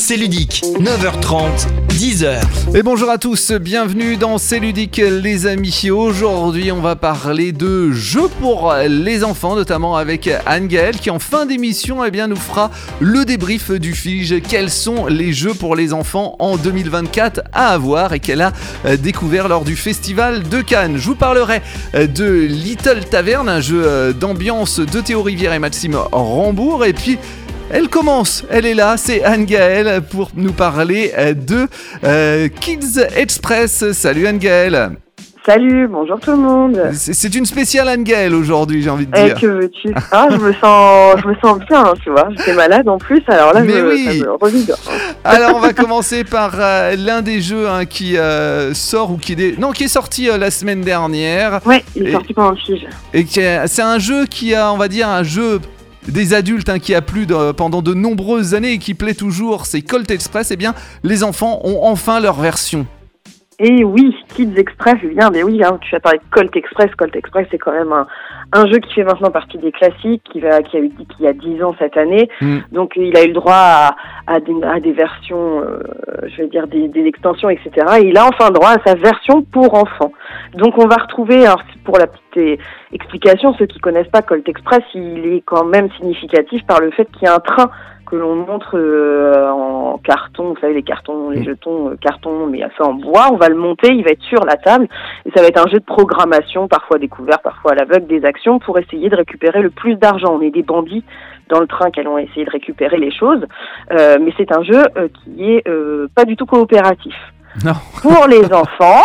C'est ludique, 9h30, 10h. Et bonjour à tous, bienvenue dans C'est ludique les amis. Aujourd'hui on va parler de jeux pour les enfants, notamment avec Anne-Gaëlle qui en fin d'émission nous fera le débrief du Fige. Quels sont les jeux pour les enfants en 2024 à avoir et qu'elle a découvert lors du festival de Cannes. Je vous parlerai de Little Tavern, un jeu d'ambiance de Théo Rivière et Maxime Rambourg. Et puis elle est là, c'est Anne-Gaëlle pour nous parler de Kids Express. Salut Anne-Gaëlle. Salut, bonjour tout le monde. C'est une spéciale Anne-Gaëlle aujourd'hui, j'ai envie de dire. Que veux-tu ? Je me sens bien, tu vois. J'étais malade en plus, alors là, ça me revigore. Alors on va commencer par l'un des jeux qui sort ou qui est sorti la semaine dernière. Ouais, il est sorti pendant le Fige. Et c'est un jeu qui a, on va dire, un jeu des adultes qui a plu pendant de nombreuses années et qui plaît toujours, c'est Colt Express. Eh bien, les enfants ont enfin leur version. Et oui, Kids Express, tu as parlé de Colt Express. Colt Express, c'est quand même un jeu qui fait maintenant partie des classiques, qui a eu 10 ans cette année. Donc, il a eu le droit à des versions, des extensions, etc. Et il a enfin droit à sa version pour enfants. Donc, on va retrouver, alors pour la petite explication, ceux qui connaissent pas Colt Express, il est quand même significatif par le fait qu'il y a un train que l'on montre en carton, vous savez les cartons, les jetons carton, mais fait en bois. On va le monter, il va être sur la table et ça va être un jeu de programmation, parfois découvert, parfois à l'aveugle, des actions pour essayer de récupérer le plus d'argent. On est des bandits dans le train qui allons essayer de récupérer les choses, mais c'est un jeu qui est pas du tout coopératif. Non. Pour les enfants,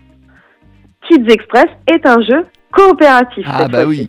Kids Express est un jeu coopératif. Oui.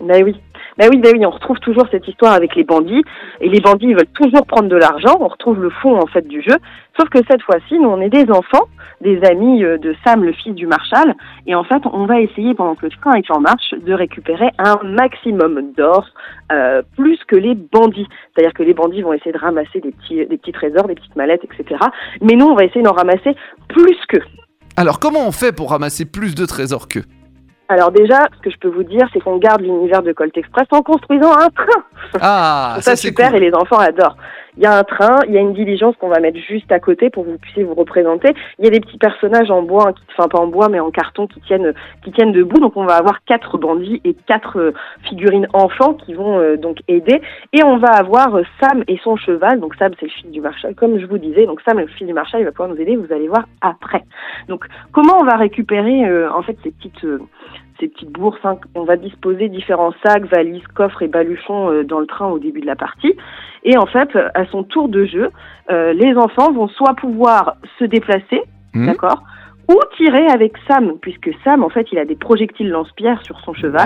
Oui, on retrouve toujours cette histoire avec les bandits, et les bandits ils veulent toujours prendre de l'argent, on retrouve le fond en fait du jeu, sauf que cette fois-ci, nous on est des enfants, des amis de Sam, le fils du Marshal, et en fait on va essayer pendant que le train est en marche de récupérer un maximum d'or, plus que les bandits, c'est-à-dire que les bandits vont essayer de ramasser des petits trésors, des petites mallettes, etc. Mais nous on va essayer d'en ramasser plus qu'eux. Alors comment on fait pour ramasser plus de trésors qu'eux ? Alors déjà, ce que je peux vous dire, c'est qu'on garde l'univers de Colt Express en construisant un train. Ça c'est super cool. Et les enfants adorent. Il y a un train, il y a une diligence qu'on va mettre juste à côté pour que vous puissiez vous représenter. Il y a des petits personnages en bois, pas en bois mais en carton qui tiennent debout. Donc on va avoir 4 bandits et 4 figurines enfants qui vont donc aider. Et on va avoir Sam et son cheval. Donc Sam c'est le fils du Marshal, comme je vous disais. Donc Sam le fils du Marshal, il va pouvoir nous aider. Vous allez voir après. Donc comment on va récupérer ces petites bourses, on va disposer différents sacs, valises, coffres et baluchons dans le train au début de la partie. Et en fait, à son tour de jeu, les enfants vont soit pouvoir se déplacer, d'accord, ou tirer avec Sam, puisque Sam, en fait, il a des projectiles lance-pierre sur son cheval.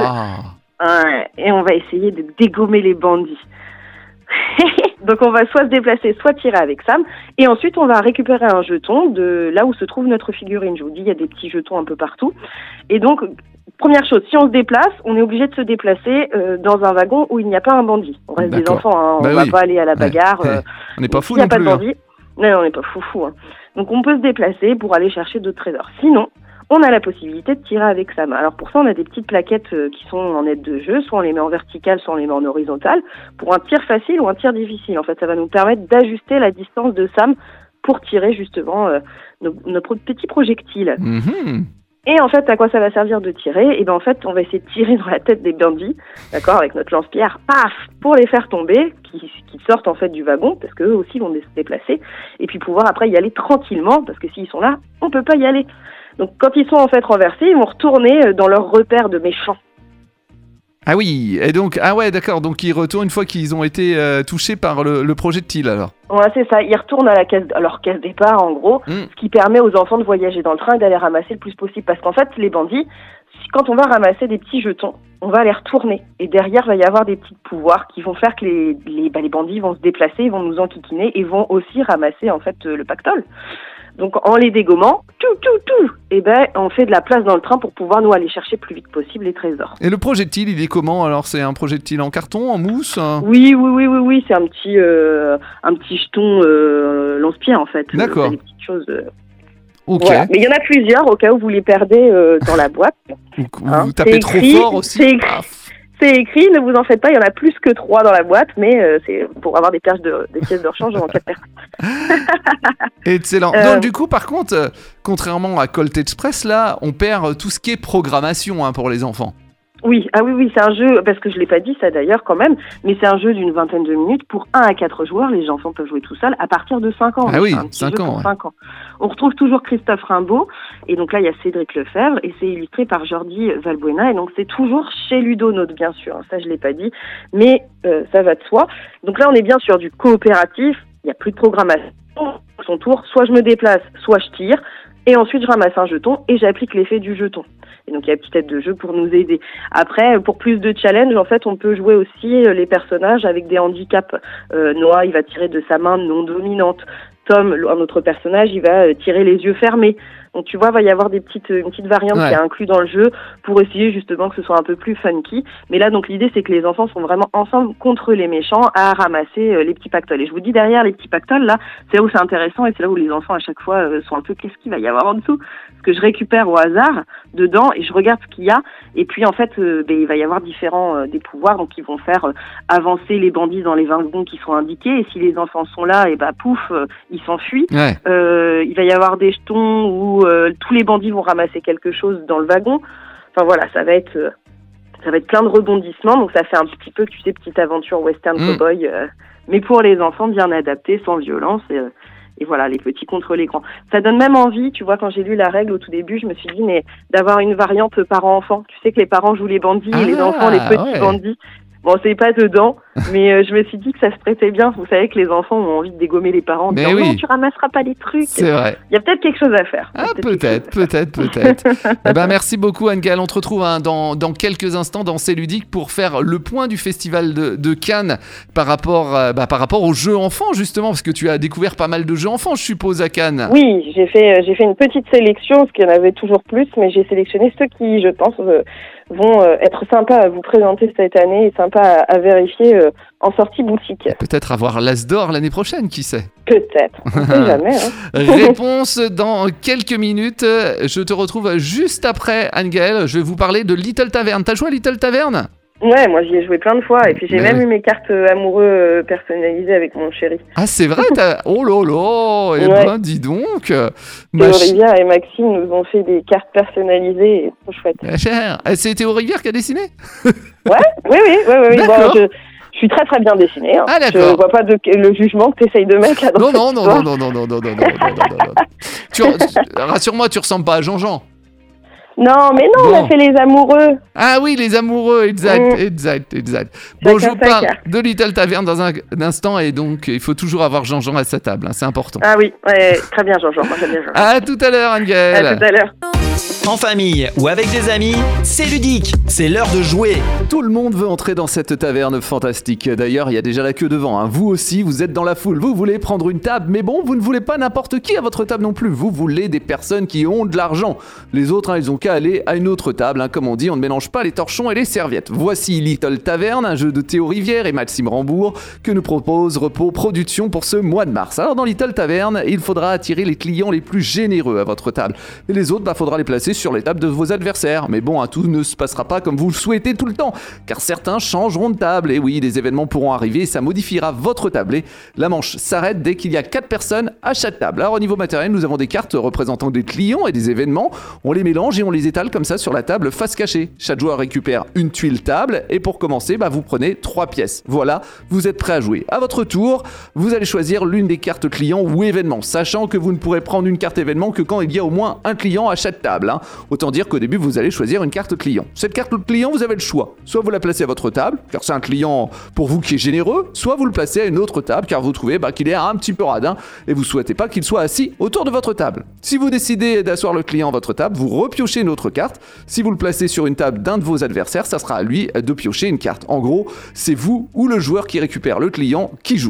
Et on va essayer de dégommer les bandits. Donc on va soit se déplacer, soit tirer avec Sam, et ensuite on va récupérer un jeton de là où se trouve notre figurine. Je vous dis, il y a des petits jetons un peu partout. Et donc, première chose, si on se déplace, on est obligé de se déplacer dans un wagon où il n'y a pas un bandit. On reste des enfants, on va pas aller à la bagarre. On n'est pas fou non plus. Il n'y a pas de bandit. Non, on n'est pas fou. Donc on peut se déplacer pour aller chercher d'autres trésors. Sinon, on a la possibilité de tirer avec Sam. Alors pour ça, on a des petites plaquettes qui sont en aide de jeu. Soit on les met en verticale, soit on les met en horizontale, pour un tir facile ou un tir difficile. En fait, ça va nous permettre d'ajuster la distance de Sam pour tirer justement notre petit projectile. Et en fait, à quoi ça va servir de tirer ? Et en fait, on va essayer de tirer dans la tête des bandits, d'accord, avec notre lance-pierre, paf, pour les faire tomber, qui sortent en fait du wagon, parce qu'eux aussi vont se déplacer, et puis pouvoir après y aller tranquillement, parce que s'ils sont là, on peut pas y aller. Donc quand ils sont en fait renversés, ils vont retourner dans leur repère de méchants. Ah oui, et donc, d'accord, donc ils retournent une fois qu'ils ont été touchés par le projectile alors. Ouais, c'est ça, ils retournent à leur case départ en gros, ce qui permet aux enfants de voyager dans le train et d'aller ramasser le plus possible. Parce qu'en fait, les bandits, quand on va ramasser des petits jetons, on va les retourner. Et derrière, il va y avoir des petits pouvoirs qui vont faire que les bandits vont se déplacer, ils vont nous enquiquiner et vont aussi ramasser en fait le pactole. Donc en les dégommant, on fait de la place dans le train pour pouvoir nous aller chercher plus vite possible les trésors. Et le projectile, il est comment alors ? C'est un projectile en carton, en mousse ? Oui, c'est un petit jeton lance-pierre en fait. D'accord. Des petites choses. Ok. Voilà. Mais il y en a plusieurs au cas où vous les perdez dans la boîte. Vous tapez trop fort aussi. est écrit, ne vous en faites pas, il y en a plus que 3 dans la boîte, mais c'est pour avoir des pièces de rechange en 4 personnes. Excellent. Donc du coup, par contre, contrairement à Colt Express, là, on perd tout ce qui est programmation pour les enfants. Oui, c'est un jeu, parce que je l'ai pas dit ça d'ailleurs quand même, mais c'est un jeu d'une vingtaine de minutes pour 1 à 4 joueurs. Les enfants peuvent jouer tout seuls à partir de 5 ans. Ah oui, 5 ans. 5 ans. On retrouve toujours Christophe Rimbaud, et donc là il y a Cédric Lefebvre, et c'est illustré par Jordi Valbuena, et donc c'est toujours chez Ludonote, bien sûr, ça je l'ai pas dit, mais ça va de soi. Donc là on est bien sur du coopératif, il n'y a plus de programmation. À son tour, soit je me déplace, soit je tire, et ensuite je ramasse un jeton et j'applique l'effet du jeton. Et donc il y a une petite aide de jeu pour nous aider. Après, pour plus de challenge, en fait, on peut jouer aussi les personnages avec des handicaps. Noah, il va tirer de sa main non dominante. Tom, un autre personnage, il va tirer les yeux fermés. Donc tu vois, il va y avoir une petite variante qui est inclue dans le jeu pour essayer justement que ce soit un peu plus funky. Mais là, donc l'idée, c'est que les enfants sont vraiment ensemble contre les méchants à ramasser les petits pactoles. Et je vous dis, derrière les petits pactoles, là, c'est là où c'est intéressant et c'est là où les enfants, à chaque fois, sont un peu, qu'est-ce qu'il va y avoir en dessous ? Parce que je récupère au hasard dedans et je regarde ce qu'il y a. Et puis, en fait, il va y avoir différents des pouvoirs. Donc, ils vont faire avancer les bandits dans les wagons qui sont indiqués. Et si les enfants sont là, et pouf, ils s'enfuient. Ouais. Il va y avoir des jetons où tous les bandits vont ramasser quelque chose dans le wagon. Enfin voilà, ça va être plein de rebondissements. Donc ça fait un petit peu, tu sais, petite aventure western cowboy, mais pour les enfants, bien adapté, sans violence. Et voilà, les petits contre les grands. Ça donne même envie, tu vois, quand j'ai lu la règle au tout début, je me suis dit, mais d'avoir une variante parent-enfant. Tu sais que les parents jouent les bandits et les enfants les petits bandits. Bon, c'est pas dedans, mais je me suis dit que ça se prêtait bien. Vous savez que les enfants ont envie de dégommer les parents en disant non, tu ramasseras pas les trucs. C'est vrai. Il y a peut-être quelque chose à faire. Peut-être. Merci beaucoup Anne-Gaëlle. On te retrouve dans quelques instants dans C'est ludique pour faire le point du festival de Cannes par rapport aux jeux enfants justement, parce que tu as découvert pas mal de jeux enfants, je suppose, à Cannes. Oui, j'ai fait une petite sélection, parce qu'il y en avait toujours plus, mais j'ai sélectionné ceux qui, je pense, vont être sympas à vous présenter cette année et sympas à vérifier en sortie boutique. Peut-être avoir l'As d'or l'année prochaine, qui sait ? Peut-être, on ne sait jamais. Réponse dans quelques minutes. Je te retrouve juste après Anne-Gaëlle. Je vais vous parler de Little Tavern. T'as joué à Little Tavern ? Ouais, moi j'y ai joué plein de fois et puis j'ai même eu mes cartes amoureux personnalisées avec mon chéri. Ah c'est vrai, oh là là, eh ben dis donc. Théo Rivière et Maxime nous ont fait des cartes personnalisées, trop chouette. C'est Théo Rivière qui a dessiné ? Oui. Bon, je suis très très bien dessinée. Hein. Ah d'accord. Je vois pas le jugement que tu essayes de mettre là dans Non. Rassure-moi, tu ressembles pas à Jean-Jean. Non, mais non, on a fait les amoureux. Ah oui, les amoureux, exact. Bon, je vous parle de Little Tavern dans un instant, et donc il faut toujours avoir Jean-Jean à sa table, c'est important. Ah oui, très bien Jean-Jean, moi j'aime bien Jean-Jean. À tout à l'heure Anne-Gaëlle. À tout à l'heure. En famille ou avec des amis, c'est ludique, c'est l'heure de jouer. Tout le monde veut entrer dans cette taverne fantastique. D'ailleurs, il y a déjà la queue devant. Hein. Vous aussi, vous êtes dans la foule. Vous voulez prendre une table, mais bon, vous ne voulez pas n'importe qui à votre table non plus. Vous voulez des personnes qui ont de l'argent. Les autres, ils ont qu'à aller à une autre table. Hein. Comme on dit, on ne mélange pas les torchons et les serviettes. Voici Little Tavern, un jeu de Théo Rivière et Maxime Rambourg que nous propose Repos Production pour ce mois de mars. Alors, dans Little Tavern, il faudra attirer les clients les plus généreux à votre table. Et les autres, faudra les placer sur les tables de vos adversaires. Mais bon, tout ne se passera pas comme vous le souhaitez tout le temps, car certains changeront de table. Et oui, des événements pourront arriver et ça modifiera votre table. Et la manche s'arrête dès qu'il y a 4 personnes à chaque table. Alors au niveau matériel, nous avons des cartes représentant des clients et des événements. On les mélange et on les étale comme ça sur la table face cachée. Chaque joueur récupère une tuile table et pour commencer, vous prenez 3 pièces. Voilà, vous êtes prêt à jouer. À votre tour, vous allez choisir l'une des cartes clients ou événements, sachant que vous ne pourrez prendre une carte événement que quand il y a au moins un client à chaque table. Autant dire qu'au début, vous allez choisir une carte client. Cette carte client, vous avez le choix. Soit vous la placez à votre table, car c'est un client pour vous qui est généreux, soit vous le placez à une autre table, car vous trouvez qu'il est un petit peu radin et vous souhaitez pas qu'il soit assis autour de votre table. Si vous décidez d'asseoir le client à votre table, vous repiochez une autre carte. Si vous le placez sur une table d'un de vos adversaires, ça sera à lui de piocher une carte. En gros, c'est vous ou le joueur qui récupère le client qui joue.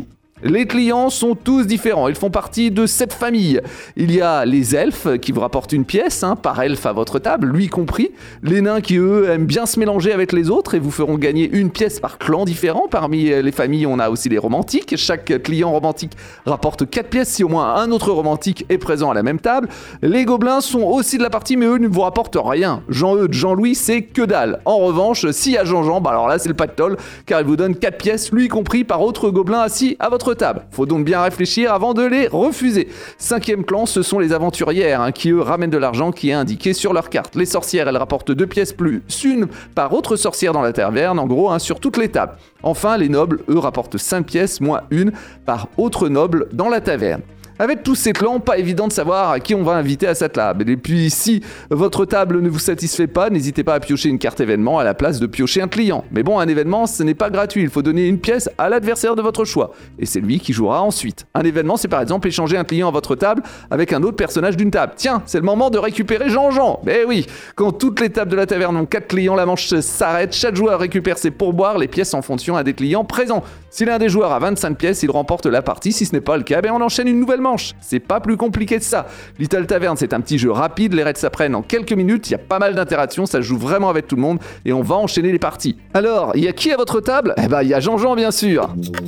Les clients sont tous différents, ils font partie de cette famille. Il y a les elfes qui vous rapportent une pièce, par elfe à votre table, lui compris. Les nains qui, eux, aiment bien se mélanger avec les autres et vous feront gagner une pièce par clan différent. Parmi les familles, on a aussi les romantiques. Chaque client romantique rapporte 4 pièces si au moins un autre romantique est présent à la même table. Les gobelins sont aussi de la partie, mais eux ne vous rapportent rien. Jean-Eudes, Jean-Louis, c'est que dalle. En revanche, s'il y a Jean-Jean, alors là, c'est le pactole, car il vous donne 4 pièces, lui compris, par autre gobelin assis à votre table. Faut donc bien réfléchir avant de les refuser. 5e clan, ce sont les aventurières, qui eux ramènent de l'argent qui est indiqué sur leur carte. Les sorcières, elles rapportent 2 pièces plus une par autre sorcière dans la taverne, en gros, sur toutes les tables. Enfin, les nobles, eux, rapportent 5 pièces moins une par autre noble dans la taverne. Avec tous ces clans, pas évident de savoir qui on va inviter à cette table. Et puis, si votre table ne vous satisfait pas, n'hésitez pas à piocher une carte événement à la place de piocher un client. Mais bon, un événement, ce n'est pas gratuit. Il faut donner une pièce à l'adversaire de votre choix. Et c'est lui qui jouera ensuite. Un événement, c'est par exemple échanger un client à votre table avec un autre personnage d'une table. Tiens, c'est le moment de récupérer Jean-Jean. Mais oui, quand toutes les tables de la taverne ont 4 clients, la manche s'arrête. Chaque joueur récupère ses pourboires, les pièces en fonction à des clients présents. Si l'un des joueurs a 25 pièces, il remporte la partie. Si ce n'est pas le cas, on enchaîne une nouvelle manche. C'est pas plus compliqué que ça. Little Tavern, c'est un petit jeu rapide, les raids s'apprennent en quelques minutes, il y a pas mal d'interactions, ça se joue vraiment avec tout le monde et on va enchaîner les parties. Alors, il y a qui à votre table ? Il y a Jean-Jean bien sûr.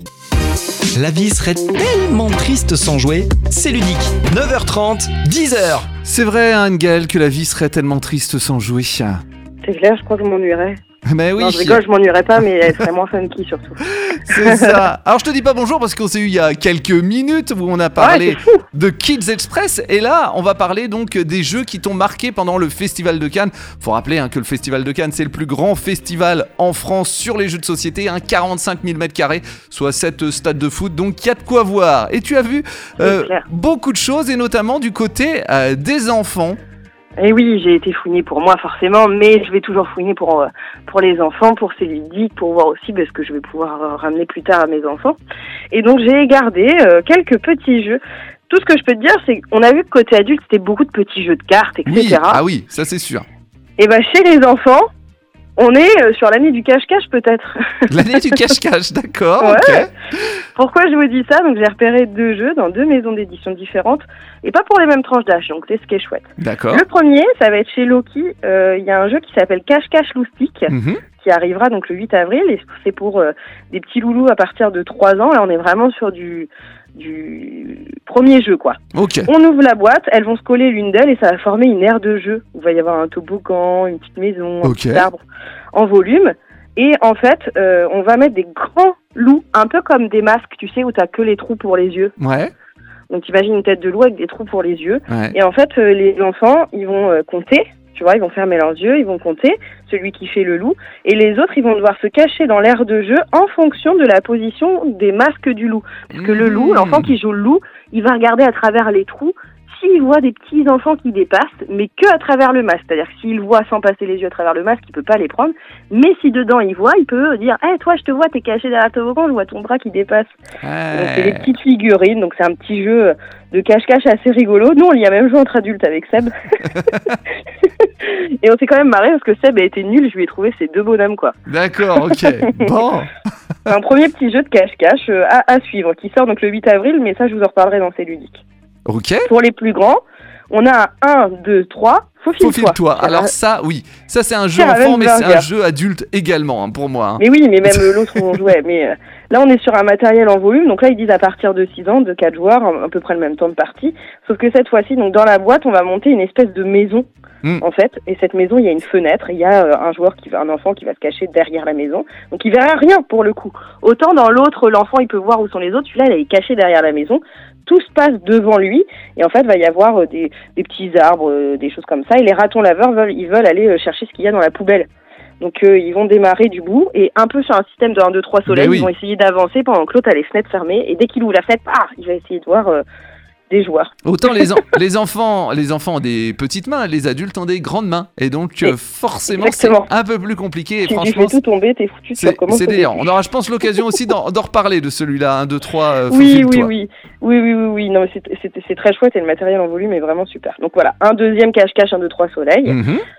La vie serait tellement triste sans jouer, c'est ludique. 9h30, 10h. C'est vrai, Anne-Gaëlle, que la vie serait tellement triste sans jouer. C'est clair, je crois que je m'ennuierais. Mais oui. Non, je rigole, je m'ennuierais pas, mais elle serait moins funky surtout. C'est ça. Alors je te dis pas bonjour parce qu'on s'est eu il y a quelques minutes où on a parlé de Kids Express et là on va parler donc des jeux qui t'ont marqué pendant le Festival de Cannes. Faut rappeler que le Festival de Cannes c'est le plus grand festival en France sur les jeux de société, 45 000 m², soit 7 stades de foot, donc il y a de quoi voir. Et tu as vu beaucoup de choses et notamment du côté des enfants. Et oui, j'ai été fouinée pour moi forcément, mais je vais toujours fouiner pour les enfants, pour ces ludiques, pour voir aussi ce que je vais pouvoir ramener plus tard à mes enfants. Et donc j'ai gardé quelques petits jeux. Tout ce que je peux te dire, c'est qu'on a vu que côté adulte, c'était beaucoup de petits jeux de cartes, etc. Oui. Ah oui, ça c'est sûr. Et chez les enfants, on est sur l'année du cache-cache peut-être. L'année du cache-cache, d'accord, ouais. Ok. Pourquoi je vous dis ça ? Donc j'ai repéré 2 jeux dans 2 maisons d'édition différentes et pas pour les mêmes tranches d'âge, donc c'est ce qui est chouette. D'accord. Le premier, ça va être chez Loki. Il y a un jeu qui s'appelle Cache-Cache Loustique qui arrivera donc le 8 avril et c'est pour des petits loulous à partir de 3 ans. Là on est vraiment sur du premier jeu quoi. Okay. On ouvre la boîte, elles vont se coller l'une d'elles et ça va former une aire de jeu. Il va y avoir un toboggan, une petite maison, un petit arbre en volume. Et en fait, on va mettre des grands loups, un peu comme des masques, tu sais, où t'as que les trous pour les yeux. Ouais. Donc imagine une tête de loup avec des trous pour les yeux. Ouais. Et en fait, les enfants, ils vont compter, tu vois, ils vont fermer leurs yeux, ils vont compter, celui qui fait le loup. Et les autres, ils vont devoir se cacher dans l'aire de jeu en fonction de la position des masques du loup. Parce que le loup, l'enfant qui joue le loup, il va regarder à travers les trous. S'il voit des petits enfants qui dépassent, mais que à travers le masque, c'est-à-dire que s'il voit sans passer les yeux à travers le masque, il peut pas les prendre, mais si dedans il voit, il peut dire « toi je te vois, t'es caché derrière le toboggan, je vois ton bras qui dépasse ». Donc c'est des petites figurines, donc c'est un petit jeu de cache-cache assez rigolo. Nous on y a même joué entre adultes avec Seb. Et on s'est quand même marré parce que Seb a été nul, je lui ai trouvé ces 2 bonhommes quoi. D'accord, ok, bon. Un premier petit jeu de cache-cache à suivre, qui sort donc le 8 avril, mais ça je vous en reparlerai dans ces ludiques. Ok. Pour les plus grands, on a 1, 2, 3, Faufile-toi. Alors ça, oui, ça c'est un jeu enfant, mais c'est un jeu adulte également pour moi. Mais oui, mais même l'autre où on jouait. Mais là, on est sur un matériel en volume. Donc là, ils disent à partir de 6 ans, de 4 joueurs, à peu près le même temps de partie. Sauf que cette fois-ci, donc dans la boîte, on va monter une espèce de maison. En fait, et cette maison, il y a une fenêtre, il y a un enfant qui va se cacher derrière la maison, donc il verra rien pour le coup. Autant dans l'autre, l'enfant il peut voir où sont les autres, celui-là il est caché derrière la maison, tout se passe devant lui, et en fait il va y avoir des petits arbres, des choses comme ça, et les ratons laveurs veulent aller chercher ce qu'il y a dans la poubelle. Donc ils vont démarrer du bout, et un peu sur un système de 1, 2, 3 soleil, ils vont essayer d'avancer pendant que l'autre a les fenêtres fermées, et dès qu'il ouvre la fenêtre, il va essayer de voir des joueurs. Autant les enfants ont des petites mains, les adultes ont des grandes mains, et donc forcément exactement. C'est un peu plus compliqué. Et si franchement, tu fais tout tomber, t'es foutu. C'est d'ailleurs. On aura, je pense, l'occasion aussi d'en reparler de celui-là, 1, 2, 3. Oui. Non, mais c'est très chouette et le matériel en volume est vraiment super. Donc voilà, un deuxième cache-cache, 1, 2, 3 soleil.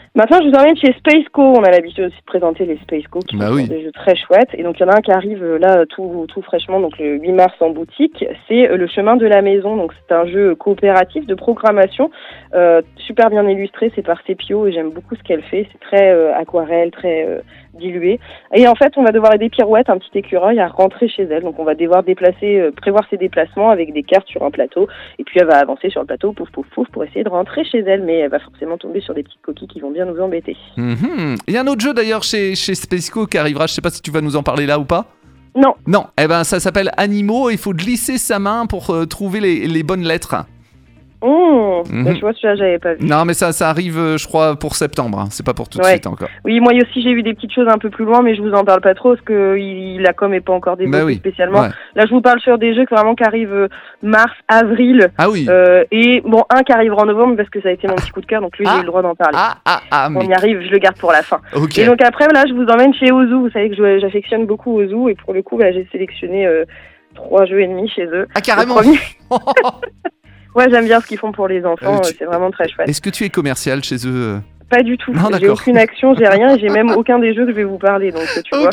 Maintenant, je vous emmène chez Spaceco. On a l'habitude aussi de présenter les Spaceco qui sont des jeux très chouettes. Et donc, il y en a un qui arrive là tout fraîchement, donc le 8 mars en boutique. C'est Le Chemin de la Maison. Donc, c'est un jeu coopératif de programmation, super bien illustré. C'est par Sepio et j'aime beaucoup ce qu'elle fait. C'est très aquarelle, très dilué. Et en fait, on va devoir aider Pirouette, un petit écureuil, à rentrer chez elle. Donc, on va devoir prévoir ses déplacements avec des cartes sur un plateau. Et puis, elle va avancer sur le plateau, pouf, pouf, pouf, pour essayer de rentrer chez elle. Mais elle va forcément tomber sur des petites coquilles qui vont bien nous embêter. Il y a un autre jeu d'ailleurs chez Spaceco qui arrivera. Je sais pas si tu vas nous en parler là ou pas. Non. Eh ben, ça s'appelle Animaux. Il faut glisser sa main pour trouver les bonnes lettres. Je vois, celui-là, j'avais pas vu. Non, mais ça arrive, je crois, pour septembre. C'est pas pour tout de suite encore. Oui, moi aussi, j'ai vu des petites choses un peu plus loin, mais je vous en parle pas trop parce que la com est pas encore développée spécialement. Ouais. Là, je vous parle sur des jeux qui arrivent mars, avril. Ah oui. Et bon, un qui arrivera en novembre parce que ça a été mon petit coup de cœur, donc lui, j'ai eu le droit d'en parler. On y arrive, je le garde pour la fin. Okay. Et donc après, là, je vous emmène chez Ozu. Vous savez que j'affectionne beaucoup Ozu, et pour le coup, j'ai sélectionné 3 jeux et demi chez eux. Ah, carrément. Ouais, j'aime bien ce qu'ils font pour les enfants, c'est vraiment très chouette. Est-ce que tu es commercial chez eux? Pas du tout, non, j'ai aucune action, j'ai rien, et j'ai même aucun des jeux que je vais vous parler, donc tu vois.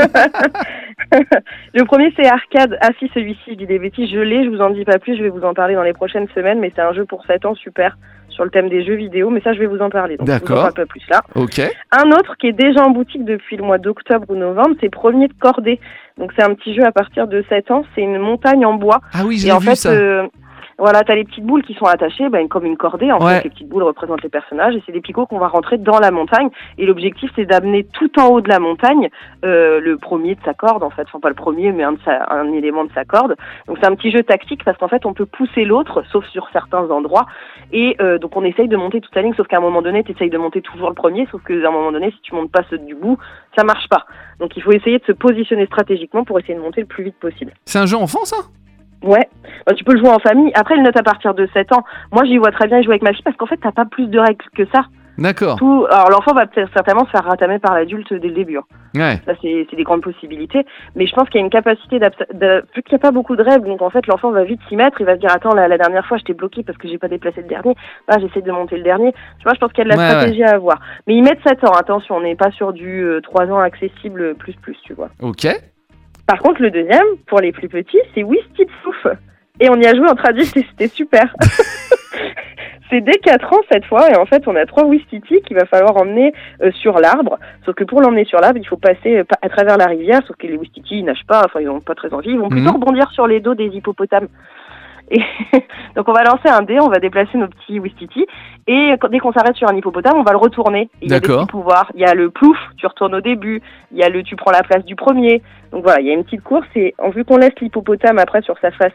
Le premier, c'est Arcade. Ah si, celui-ci, je dis des bêtises, je vous en dis pas plus, je vais vous en parler dans les prochaines semaines, mais c'est un jeu pour 7 ans, super, sur le thème des jeux vidéo, mais ça, je vais vous en parler, donc je vous en parle pas plus là. Un autre qui est déjà en boutique depuis le mois d'octobre ou novembre, c'est Premier de Cordée. Donc c'est un petit jeu à partir de 7 ans, c'est une montagne en bois. Ah oui, j'ai vu ça. Voilà, t'as les petites boules qui sont attachées, comme une cordée, en fait. Les petites boules représentent les personnages, et c'est des picots qu'on va rentrer dans la montagne. Et l'objectif, c'est d'amener tout en haut de la montagne le premier de sa corde, en fait. Enfin, pas le premier, mais un élément de sa corde. Donc, c'est un petit jeu tactique, parce qu'en fait, on peut pousser l'autre, sauf sur certains endroits. Et donc, on essaye de monter toute la ligne, sauf qu'à un moment donné, t'essayes de monter toujours le premier, sauf qu'à un moment donné, si tu montes pas ceux du bout, ça marche pas. Donc, il faut essayer de se positionner stratégiquement pour essayer de monter le plus vite possible. C'est un jeu enfant, ça ? Ouais, tu peux le jouer en famille. Après, il note à partir de 7 ans. Moi, j'y vois très bien jouer avec ma fille parce qu'en fait, t'as pas plus de règles que ça. D'accord. Alors, l'enfant va certainement se faire ratamer par l'adulte dès le début. Ouais. Ça, c'est des grandes possibilités. Mais je pense qu'il y a une capacité vu qu'il n'y a pas beaucoup de règles, donc en fait, l'enfant va vite s'y mettre. Il va se dire, attends, la dernière fois, je t'ai bloqué parce que j'ai pas déplacé le dernier. Là, j'essaie de monter le dernier. Tu vois, je pense qu'il y a de la stratégie à avoir. Mais ils mettent 7 ans. Attention, on n'est pas sur du 3 ans accessible plus, tu vois. Ok. Par contre, le deuxième, pour les plus petits, c'est Wistitsouf. Et on y a joué en traduit et c'était super. C'est dès 4 ans cette fois, et en fait on a 3 Wistiti qu'il va falloir emmener sur l'arbre. Sauf que pour l'emmener sur l'arbre, il faut passer à travers la rivière, sauf que les Wistiti ils nagent pas, enfin ils n'ont pas très envie, ils vont plutôt rebondir sur les dos des hippopotames. Et donc on va lancer un dé, on va déplacer nos petits Wistiti, et dès qu'on s'arrête sur un hippopotame, on va le retourner. Il y a des petits pouvoirs, il y a le plouf, tu retournes au début, il y a le tu prends la place du premier. Donc voilà, il y a une petite course, et vu qu'on laisse l'hippopotame après sur sa face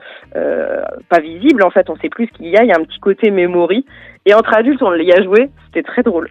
pas visible, en fait on sait plus ce qu'il y a un petit côté memory, et entre adultes on y a joué, c'était très drôle.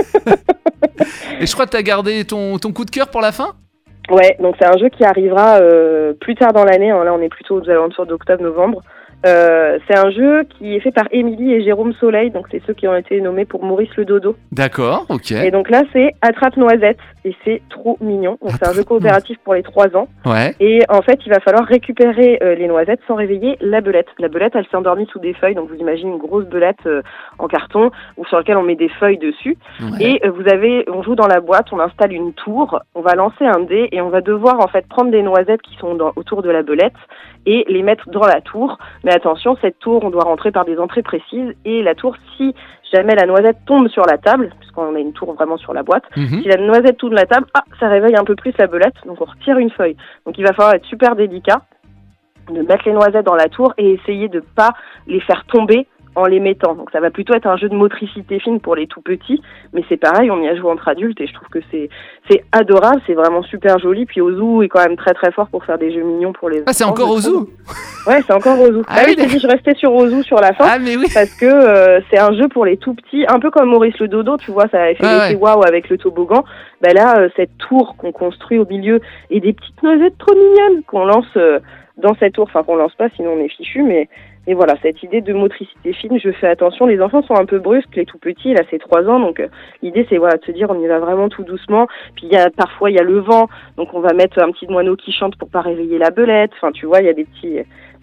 Et je crois que tu as gardé ton coup de cœur pour la fin ? Ouais, donc c'est un jeu qui arrivera plus tard dans l'année, là on est plutôt aux alentours d'octobre-novembre. C'est un jeu qui est fait par Émilie et Jérôme Soleil, donc c'est ceux qui ont été nommés pour Maurice le Dodo. D'accord, ok. Et donc là c'est Attrape Noisette, et c'est trop mignon. Donc c'est un jeu coopératif pour les 3 ans. Ouais. Et en fait il va falloir récupérer les noisettes sans réveiller la belette. La belette elle s'est endormie sous des feuilles, donc vous imaginez une grosse belette en carton, ou sur laquelle on met des feuilles dessus. Ouais. Et on joue dans la boîte, on installe une tour, on va lancer un dé, et on va devoir en fait prendre des noisettes qui sont autour de la belette, et les mettre dans la tour. Mais attention, cette tour, on doit rentrer par des entrées précises, et la tour, si jamais la noisette tombe sur la table, puisqu'on a une tour vraiment sur la boîte, si la noisette tombe la table, ça réveille un peu plus la belette, donc on retire une feuille. Donc il va falloir être super délicat, de mettre les noisettes dans la tour et essayer de pas les faire tomber en les mettant. Donc ça va plutôt être un jeu de motricité fine pour les tout petits, mais c'est pareil, on y a joué entre adultes, et je trouve que c'est adorable, c'est vraiment super joli. Puis Ozu est quand même très très fort pour faire des jeux mignons pour les enfants. Ah, c'est encore Ozu ? Ouais, c'est encore Ozu. Ah oui, je restais sur Ozu sur la fin. Ah mais oui. Parce que c'est un jeu pour les tout petits, un peu comme Maurice le Dodo, tu vois, ça avait fait l'effet waouh avec le toboggan. Bah là, cette tour qu'on construit au milieu, et des petites noisettes trop mignonnes qu'on lance dans cette tour, enfin qu'on lance pas, sinon on est fichu, mais voilà, cette idée de motricité fine, je fais attention. Les enfants sont un peu brusques, les tout petits, là c'est 3 ans, donc l'idée c'est de se dire on y va vraiment tout doucement. Puis parfois il y a le vent, donc on va mettre un petit moineau qui chante pour pas réveiller la belette. Enfin tu vois, il y a des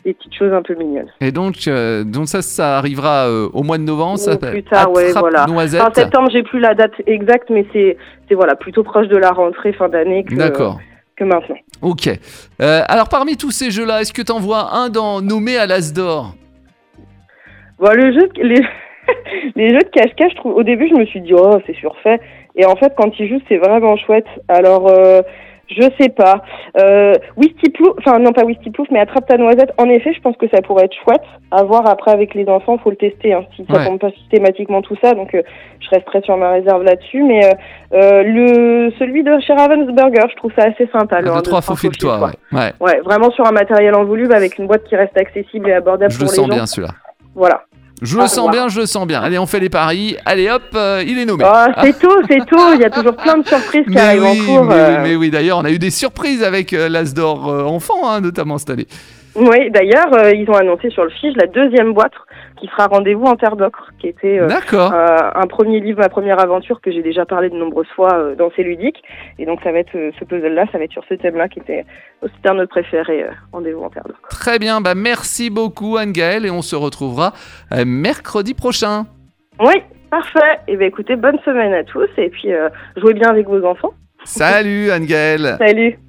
des petites choses un peu mignonnes. Et donc ça arrivera au mois de novembre, ça plus tard, voilà. Noisette. En septembre, j'ai plus la date exacte, mais c'est voilà, plutôt proche de la rentrée fin d'année que maintenant. Ok. Alors parmi tous ces jeux-là, est-ce que t'en vois un nommé à l'As d'or? Bon, les jeux de cache-cache, au début, je me suis dit, oh, c'est surfait. Et en fait, quand ils jouent, c'est vraiment chouette. Alors, je sais pas. Wistiplouf, enfin, non, pas Wistiplouf, mais Attrape ta noisette. En effet, je pense que ça pourrait être chouette. À voir après avec les enfants, faut le tester, hein, si ça tombe pas systématiquement tout ça. Donc, je resterai sur ma réserve là-dessus. Mais, celui de chez Ravensburger, je trouve ça assez sympa. Le 3 faufile-toi, ouais, vraiment sur un matériel en volume avec une boîte qui reste accessible et abordable pour les gens. Je le sens bien, celui-là. Voilà. Je le sens bien. Allez, on fait les paris. Allez, hop, il est nommé. C'est tôt. Il y a toujours plein de surprises qui arrivent en cours. Mais oui, d'ailleurs, on a eu des surprises avec l'As d'or enfant, notamment cette année. Oui, d'ailleurs, ils ont annoncé sur le fiche la 2e boîte qui sera Rendez-vous en Terre d'Ocre, qui était un premier livre, ma première aventure que j'ai déjà parlé de nombreuses fois dans C'est ludique. Et donc, ça va être ce puzzle-là, ça va être sur ce thème-là qui était aussi un de nos préférés, Rendez-vous en Terre d'Ocre. Très bien, merci beaucoup Anne-Gaëlle et on se retrouvera mercredi prochain. Oui, parfait. Et écoutez, bonne semaine à tous et puis jouez bien avec vos enfants. Salut Anne-Gaëlle. Salut.